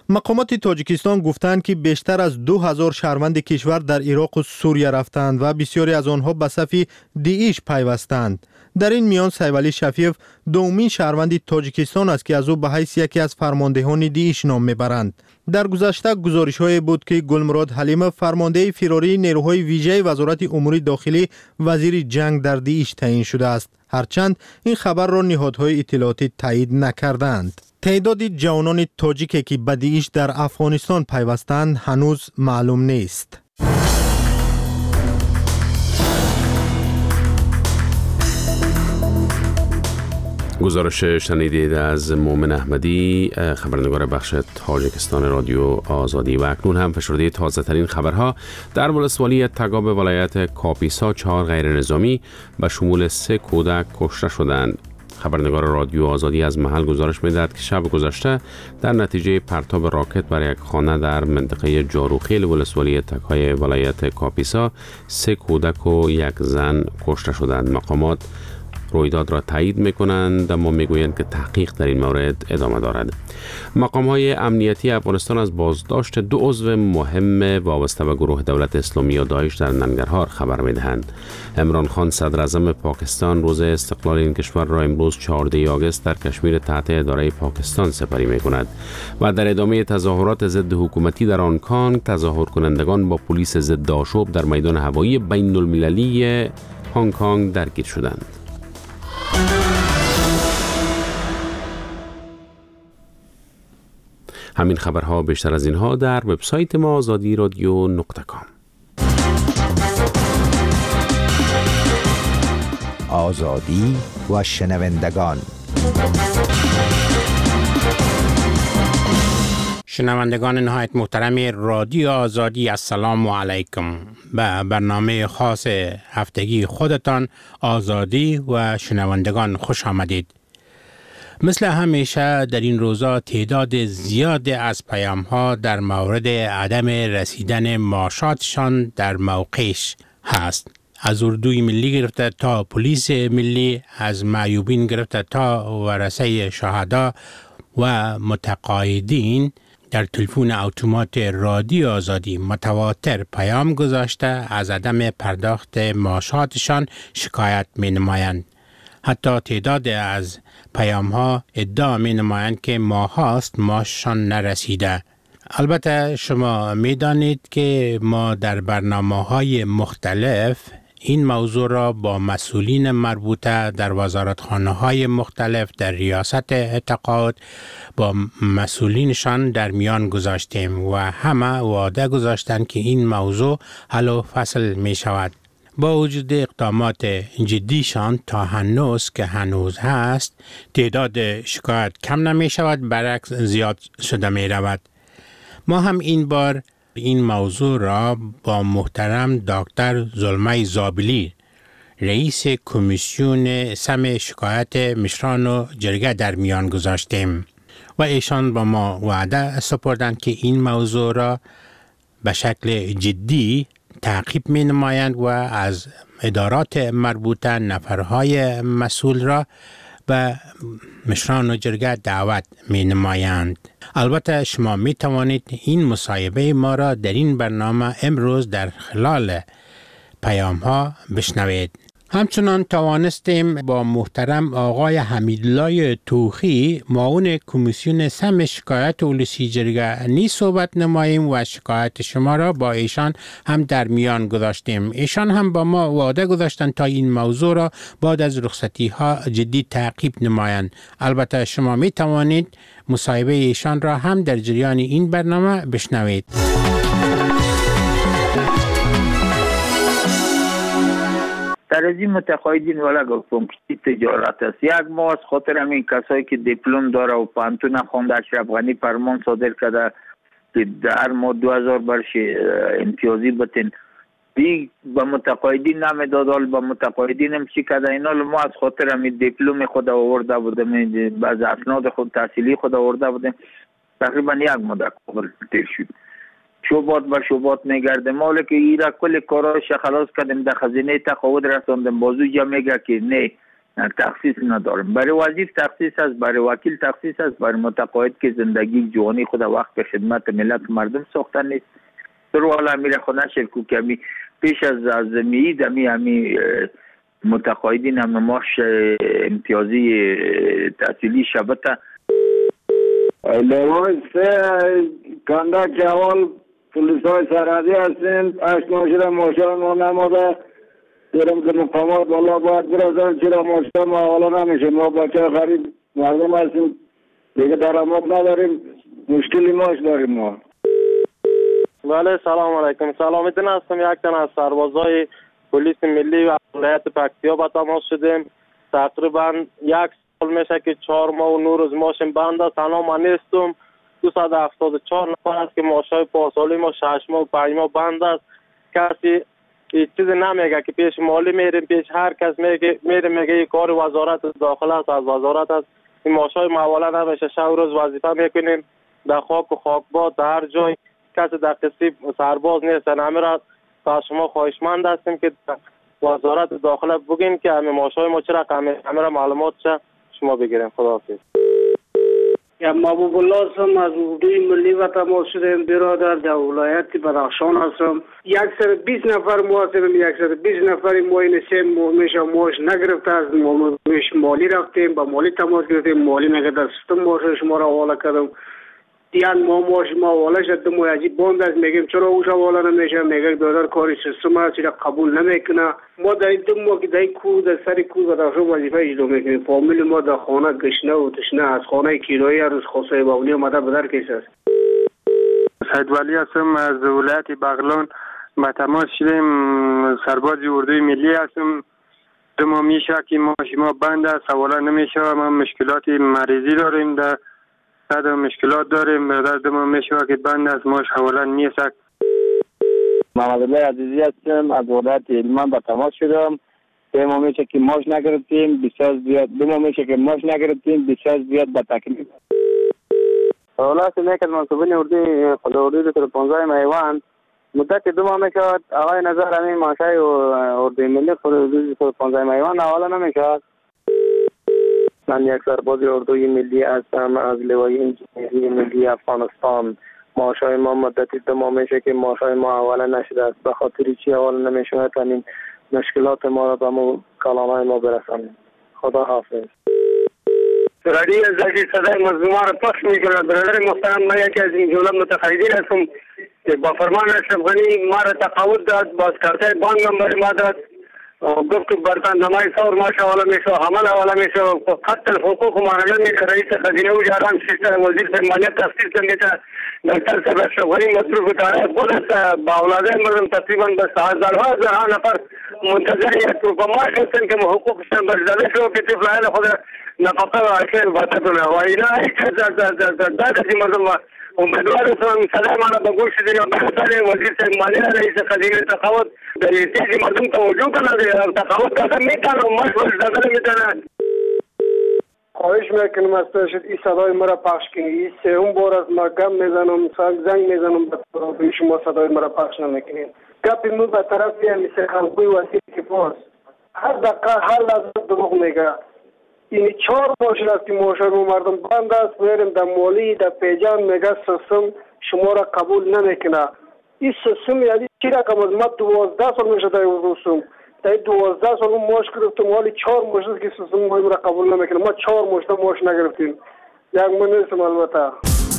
مقامات تاجیکستان گفتند که بیشتر از 2000 شهروند کشور در عراق و سوریه رفتند و بسیاری از آنها به صف داعش پیوستند. در این میان سیدولی شفیف دومین شهروند تاجیکستان است که از او به حیث یکی از فرماندهان داعش نام میبرند. در گذشته گزارش‌های بود که گلمراد حلیمه فرمانده فراری نیروهای ویژه وزارت امور داخلی وزیر جنگ در داعش تعیین شده است. هرچند این خبر را نهادهای اطلاعاتی تایید نکردند. تعداد جوانان تاجیکی که به داعش در افغانستان پیوستند هنوز معلوم نیست. گزارش شنیدید از مومن احمدی، خبرنگار بخش تاجیکستان رادیو آزادی. و اکنون هم فشرده تازه ترین خبرها در ولسوالی تگاب ولایت کاپیسا 4 غیر نظامی به شمول 3 کودک کشته شدند. خبرنگار رادیو آزادی از محل گزارش می‌دهد که شب گذشته در نتیجه پرتاب راکت بر یک خانه در منطقه جاروخیل ولسوالی تگای ولایت کاپیسا 3 کودک و 1 زن کشته شدند. مقامات رویداد را تایید می‌کنند اما می‌گویند که تحقیق در این مورد ادامه دارد. مقام‌های امنیتی افغانستان از بازداشت 2 عضو مهم وابسته به گروه دولت اسلامی یا داعش در ننگرهار خبر می‌دهند. عمران خان صدر اعظم پاکستان روز استقلال این کشور را امروز 14 آگوست در کشمیر تحت اداره پاکستان سپری می‌کند و در ادامه تظاهرات ضد حکومتی در هنگ کنگ تظاهر کنندگان با پلیس ضد آشوب در میدان هوایی بین‌المللی هنگ کنگ درگیر شدند. همین خبرها بیشتر از اینها در وبسایت ما azadi.radio.com. آزادی و شنوندگان. شنوندگان نهایت محترم رادیو آزادی، السلام علیکم. به برنامه خاص هفتگی خودتان آزادی و شنوندگان خوش آمدید. مثل همیشه در این روزا تعداد زیاد از پیام‌ها در مورد عدم رسیدن معاشاتشان در موقعش هست. از اردوی ملی گرفته تا پلیس ملی، از معیوبین گرفته تا ورثه شهدا و متقاعدین در تلفن اتومات رادیو آزادی متواتر پیام گذاشته از عدم پرداخت معاشاتشان شکایت می نمایند. حتی تعداد از پیام ها ادعا می نمایند که ماهاست معاششان نرسیده. البته شما می دانید که ما در برنامه‌های مختلف این موضوع را با مسئولین مربوطه در وزارتخانه‌های مختلف در ریاست اعتقاد با مسئولینشان در میان گذاشتیم و همه وعده گذاشتند که این موضوع حل و فصل می شود. با وجود اقدامات جدیشان تا هنوز که هنوز هست تعداد شکایت کم نمی شود، برعکس زیاد شده می رود. ما هم این بار این موضوع را با محترم دکتر زلمه زابلی رئیس کمیسیون سم شکایت مشران و جرگه در میان گذاشتیم و ایشان با ما وعده سپردند که این موضوع را به شکل جدی تعقیب می نمایند و از ادارات مربوطه نفرهای مسئول را به مشران و جرگه دعوت می نمایند. البته شما می توانید این مصاحبه ما را در این برنامه امروز در خلال پیام ها بشنوید. همچنان توانستیم با محترم آقای حمیدالله توخی معاون کمیسیون سم شکایت اولسی جرگه‌نی صحبت نماییم و شکایت شما را با ایشان هم در میان گذاشتیم. ایشان هم با ما وعده گذاشتند تا این موضوع را بعد از رخصتی ها جدی تعقیب نمایند. البته شما می توانید مصاحبه ایشان را هم در جریان این برنامه بشنوید. در از این متقاعدین ولا گفتم که تجارت است. یک ماه از خاطر همین کسایی که دیپلم داره و پانتون خونده اشرف غنی فرمان صادر کرده که در ماه 2000 برش امتیازی بتین دیگ با متقاعدین نمیداد. حال با متقاعدین هم چی کرده اینا ما از خاطر همین دیپلم خود آورده بودیم، بعض اسناد خود تحصیلی خود آورده بودیم. تقریبا یک ماه قبل تیر شد. شوبات بر شوبات میگرده ماله که ایرا کل کاراش خلاص کردیم در خزینه تقاعد رساندیم. بازو جا میگه که نه تخصیص ندارم. برای وزیر تخصیص است، برای وکیل تخصیص است، برای متقاعد که زندگی جوانی خود وقت به خدمت ملت مردم ساخته نیست. در والا امیر خدا شرکو کمی پیش از زمینی دمی متقاعدین هم معاش امتیازی تحصیلی شبته لیوان سه کندک جوان پلیس های سرحدی هستیم. 8 ماشین ماشین ما نماده درم که مقامات بالا باید برازن چرا ماشین ما حالا نمیشه. ما بچه غریب مردم هستیم دیگه درآمد نداریم، مشکلی ماش داریم ما. بله سلام علیکم. سلامتون هستم. یک تن از سربازای پلیس ملی و ولایت پکتیا به تماس شدیم. تقریبا 1 سال میشه که 4 ماه و 9 روز ماشین بند است. تنها من نیستم. 274 نفر است که ماشای پاسالی ما 6 ماه و 5 ماه بند است. کسی هیچ چیزی نمیگه که پیش مالی میریم، پیش هر کس میگه کار وزارت داخله است، از وزارت است. این ماشای محواله نمیشه. شب روز وظیفه میکنیم در خاک و خاکباد در هر جای. کسی در قصیب سرباز نیستن. همه را تا شما خواهشمند هستیم که وزارت داخله بگین که همه ماشای ما چه رقمه، همه را معلومات چه شما بگیریم. خداحافظ. محبوب الله هستم، از اردوی ملی و تماس شدیم. برادر در ولایت بدخشان هستم. 120 نفر ما هستیم. 120 نفر ما این 3 ماه میشه ماش نگرفته از مالی رفتیم، با مالی تماس گرفتیم، مالی نگرفته سیستم ماش شما را حواله کردم. دیان ماش ما حواله شد ما عجیب بند است. میگیم چرا اوش حواله نمیشه؟ میگه برادر کاری سیستم است چرا قبول نمیکنه. ما در این 2 ماه که در کو در سر کو بدخشان وظیفه اجرا میکنیم. فامیل ما در خانه گشنه و تشنه از خانه کرایه روز خاصه باونی اومده به در کیس است. سید ولی هستم، از ولایت بغلان به تماس شدیم. سرباز اردوی ملی هستم. 2 ماه میشه که ماش ما بند است، حواله نمیشه. ما مشکلات مریضی داریم، در مشکلات داریم. در 2 ماه میشه که بند است، ماش حواله نیست. محمد الله عزیزی هستم، از ولایت هلمند به تماس شدم. 3 ماه میشه که ماش نگرفتیم، بسیار زیاد. 2 ماه میشه که ماش نگرفتیم، بسیار زیاد به تکلیف. ولایت نیکت منصوبین اردوی خداوردی در 15 میوان مدت 2 ماه میشه آقای نظر همین ماشای اردوی ملی خداوردی در 15 میوان حواله نمیشه. من یک سرباز اردوی ملی هستم از لوای انجینری ملی افغانستان. ماشای ما مدت 2 ماه میشه که ماشای ما حواله نشده است. به خاطر چی حواله نمیشه؟ تا مشکلات ما را به کلانای ما برسانیم. خدا حافظ. رادیو زاگی صدای مظلومان را پخش میکنه. برادر محترم، من یکی از این جمله متقاعدین هستم که با فرمان اشرف غنی ما را تقاعد داد، بازکارتای بانک نمبر ما داد، گفت که برطان دمای سور ماش حواله میشه، حمل حواله میشه، قتل حقوق و معاملات میشه. رئیس خزینه و جاران سیستم وزیر مالیات تخصیص میده. دکتر صاحب اشرف غنی مصروف کاره خود است. با اولادای مردم تقریبا به هزارها نفر منتظر یک گروپ ماش هستن که حقوقشان برزده شو که طفلان خود نفقه و عشق باتتونه و اینا داد از این مردم امیدوار هستم صدای ما را به گوش دید و بحثان وزیر صاحب مالیه رئیس خزینه تقاعد در احتیاج مردم توجه کنه. تقاعد داده میتن و ماش داده میتن. خواهش میکنم از تشد این صدای مرا پخش کنی. این 3م بار از ما گم میزنم، زنگ میزنم به شما صدای مرا پخش نمیکنین. گپی مو به طرف مثل خلقوی وسیع که باز هر دقیقه هر لحظه دروغ میگه. این 4 ماشین است که ماشین رو مردم بند است. میریم در مولی در پیجان میگه سیستم شما را قبول نمیکنه. این سیستم یعنی چی رقم است؟ ما 12 سال میشه در روسم. در 12 سال ماش گرفتم، حالی 4 ماشین که سیستم ما را قبول نمیکنه. ما 4 ماشین نگرفتیم. یک من نیستم البته.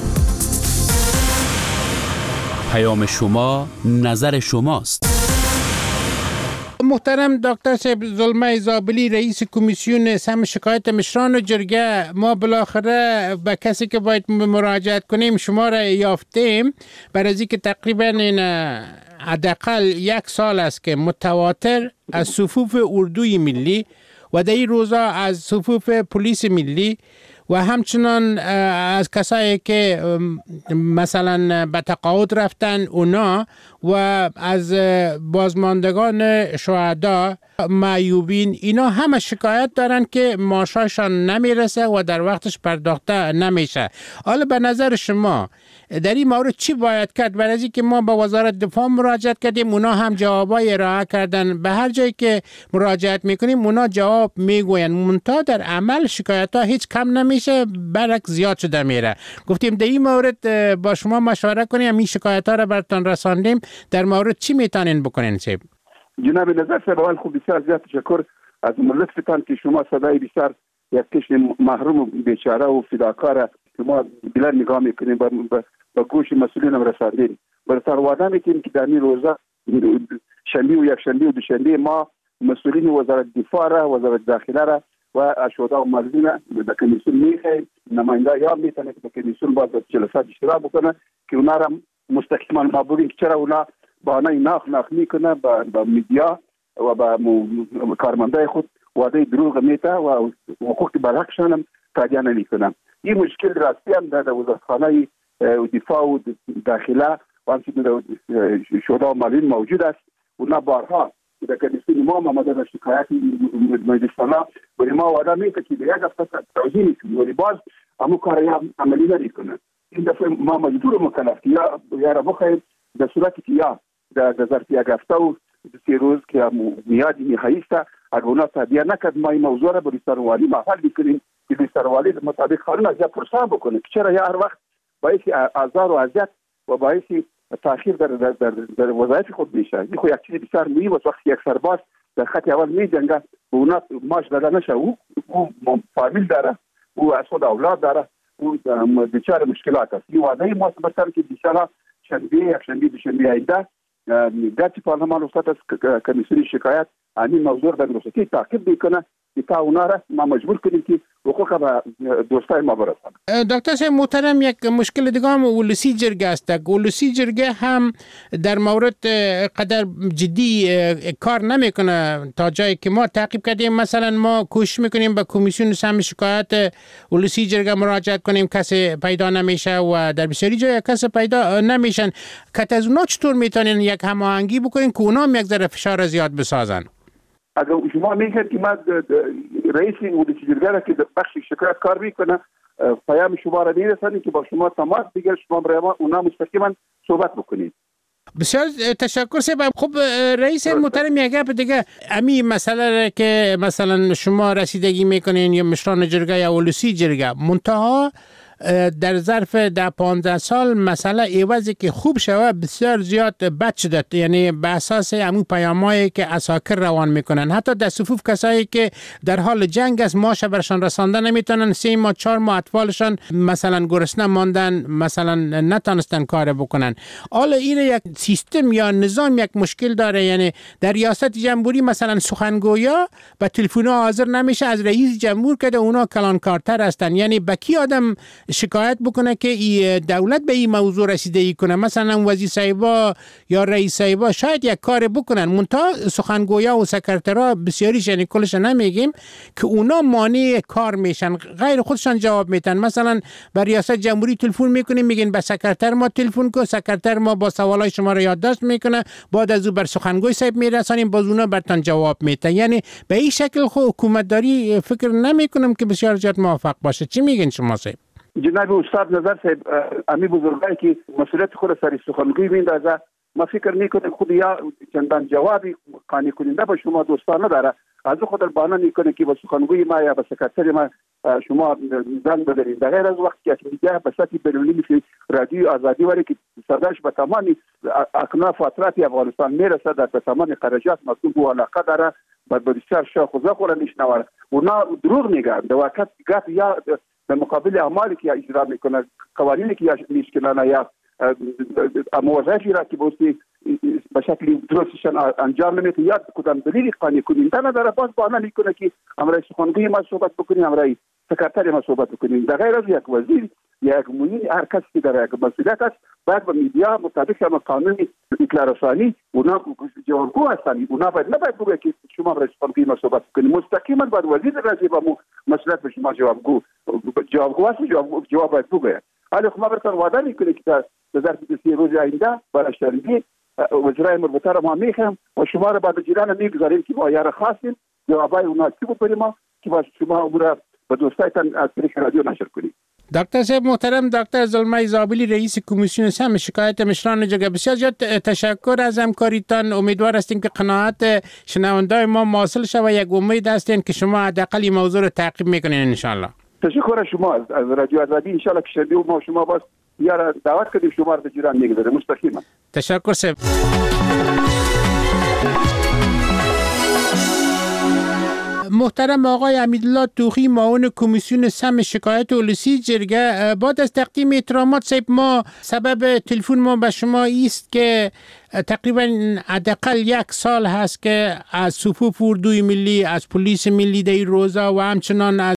پیام شما نظر شماست. محترم دکتر صاحب زلمه زابلی رئیس کمیسیون سم شکایت مشران و جرگه، ما بالاخره به کسی که باید مراجعت کنیم شما را یافتیم. برای اینکه تقریبا این حداقل 1 سال است که متواتر از صفوف اردوی ملی و در این روزا از صفوف پلیس ملی و همچنان از کسایی که مثلا به تقاعد رفتن اونا و از بازماندگان شهدا معیوبین، اینا همه شکایت دارن که معاششان نمیرسه و در وقتش پرداخته نمیشه. حالا به نظر شما در این مورد چی باید کرد؟ برای از که ما به وزارت دفاع مراجعت کردیم، اونا هم جوابای ارائه کردن، به هر جایی که مراجعت میکنیم اونا جواب میگوین، منتها در عمل شکایت ها هیچ کم نمیشه، برعکس زیاد شده میره. گفتیم در این مورد با شما مشوره کنیم، این شکایت ها را براتون رساندیم، در مورد چی میتونین بکنین صاحب؟ جناب نظر صاحب، اول خوب بسیار زیاد تشکر از لطفتان که شما صدای بسیار یک کشن محروم و بیچاره و فداکار شما بلند نگاه میکنیم با گوش مسئولین هم رساندین. برای وعده میکنیم که در این روزا شنبه و یک شنبه و دوشنبه ما مسئولین وزارت دفاع را، وزارت داخله را و اشهدا و معلولین در کمیسیون میخواهیم، نماینده یا میتونه که در کمیسیون باز جلسات اشتراک بکنه که اونا را مستقیما معبورین که چرا اونا بهانه ناخ میکنه با میدیا و با کارمندای خود وعده دروغ میته و حقوق برحقشان هم تادیه نمیکنه. این مشکل راستی هم در وزارتخانه دفاع و داخله و همچنین شهدا و معلولین موجود است. اونا بارها در کمیسیون ما آمده شکایت مجلس سنا ولی ما وعده میکنه که به یک هفته توجیه میکنیم ولی باز همون کار عملی نمیکنه. این دفعه ما مجبور مکلف که یا را بخواهیم در صورتی که یا در ظرف یک هفته و 3 روز که میادی نهایی است اگر اونا تادیه نکرد ما این موضوع را به سروالی محل میکنیم که به سروالی مطابق قانون از پرسان بکنه که چرا یا هر وقت باعث آزار و اذیت و باعث تاخیر در وظایف خود میشه. این خو یک چیز بسیار مهم است. وقتی یک سرباز در خط اول میجنگه به اونا ماش داده نشه، او فامیل داره، او از خود اولاد داره، او بیچاره مشکلات است. این وعده ما مثلا که بیشتر شنبه یک شنبه دوشنبه آینده در پارلمان استاد از کمیسیون شکایت این موضوع در رسیدگی تعقیب میکنه که تا اونا را ما مجبور کنیم که حقوق به دوستای ما برسند. دکتر صاحب محترم، یک مشکل دیگه هم ولسی جرگه است. ولسی جرگه هم در مورد قدر جدی کار نمیکنه تا جایی که ما تعقیب کردیم. مثلا ما کوشش میکنیم به کمیسیون سهم شکایت ولسی جرگه مراجعت کنیم، کسی پیدا نمیشه و در بسیاری جای کسی پیدا نمیشن. که از اونا چطور میتونین یک هماهنگی بکنین که اونا هم یک ذره فشار زیاد بسازن؟ اگر شما میگید که ما رئیس ولسی جرگه را که بخش شکایت کار میکنه پیام شما را میرسانیم که با شما تماس بگیره، شما برای اونا مستقیما صحبت بکنید. بسیار تشکر صاحب. خب رئیس محترم یک گپ دیگه، امی مسئله که مثلا شما رسیدگی میکنین یا مشران جرگه یا ولسی جرگه، منتها در ظرف 10-15 سال مسئله ایوازی که خوب شوه بسیار زیاد بد شده، یعنی به اساس همون پیامایی که عساکر روان میکنن، حتی در صفوف کسایی که در حال جنگ است ماشه برشان رسانده نمیتونن، 3 ماه 4 ماه اطفالشان مثلا گرسنه ماندن، مثلا نتونستن کار بکنن. حالا این یک سیستم یا نظام یک مشکل داره، یعنی در ریاست جمهوری مثلا سخنگویا به تلفن حاضر نمیشه، از رئیس جمهور که اونا کلانکارتر هستن. یعنی به کی آدم شکایت بکنه که دولت به این موضوع رسیدگی کنه؟ مثلا وزیر صاحبا یا رئیس صاحبا شاید یک کار بکنن، منتها سخنگویا و سکرترها بسیاریش، یعنی کلش نمیگیم، که اونا مانع کار میشن، غیر خودشان جواب میتن. مثلا به ریاست جمهوری تلفن میکنیم، میگن به سکرتر ما تلفن کو، سکرتر ما با سوالای شما رو یادداشت میکنه، بعد از او بر سخنگوی صاحب میرسانیم، باز اونا برتون جواب میتن. یعنی به این شکل خو حکومتداری فکر نمیکنم که بسیار زیاد موفق باشه. چی میگن شما صاحب؟ جناب استاد نظر صاحب، امی بزرگایی که مسئولیت خود سر سخنگوی میندازه، ما فکر میکنیم خود یا چندان جوابی قانع کننده به شما دوستانه داره، از خود بهانه میکنه که با سخنگوی ما یا با سکرتر ما شما زنگ بزنید. در غیر از وقتی که میگه به سطح بین‌المللی مثل رادیو آزادی وری که صداش به تمام اکناف و اطراف افغانستان میرسه، در تمام خارجات مطلوب و علاقه داره، با بسیار شوق و ذوق میشنوه. اونا دروغ میگن، در واقع یا در مقابل اعمالی که اجرا میکنه، قوانینی که میشکنن یا وظایفی را که بوستی به شکل درستشان انجام نمیده یا کدام دلیل قانع کننده نداره، باز بهانه میکنه که امرای سخنگوی ما صحبت بکنیم، امرای سکرتر ما صحبت بکنیم. در غیر از یک وزیر یک موین هر کسی که در یک مسئولیت است باید به میدیا مطابق قانون اطلاع رسانی اونا جوابگو هستند. اونا نباید بگه که شما رسپانسی ما صحبت کنید، مستقیما باید وزیر راجع به مسئولیت به شما جوابگو است، جواب باید بگه. حالا ما براتون وعده میکنیم که در ظرف 3 روز آینده برای شنیدگی وزرای مربوطه را ما میخوایم و شما را بعد جیران میگذاریم که ما یار خواستیم جوابای اونا چی بکنیم ما که شما امور به دوستایتان از طریق رادیو نشر کنید. دکتر صاحب محترم، دکتر زلمه زابلی رئیس کمیسیون سم شکایت مشران جگه، بسیار زیاد تشکر از همکاریتان. امیدوار هستیم که قناعت شنوندای ما حاصل شود. یک امید هستیم که شما حداقل این موضوع رو تعقیب میکنین ان شاء الله. تشکر شما از رادیو آزادی. ان شاء الله که شنیدیم ما شما باز یار دعوت کردیم شما رو به جیران میگذاریم مستقیما. تشکر صاحب. محترم آقای امیدالله توخی معاون کمیسیون سم شکایت ولسی جرگه، بعد از تقدیم احترامات صاحب ما سبب تلفن ما به شما است که تقریبا حداقل 1 سال هست که از صفوف اردوی ملی، از پلیس ملی در روزا و همچنان از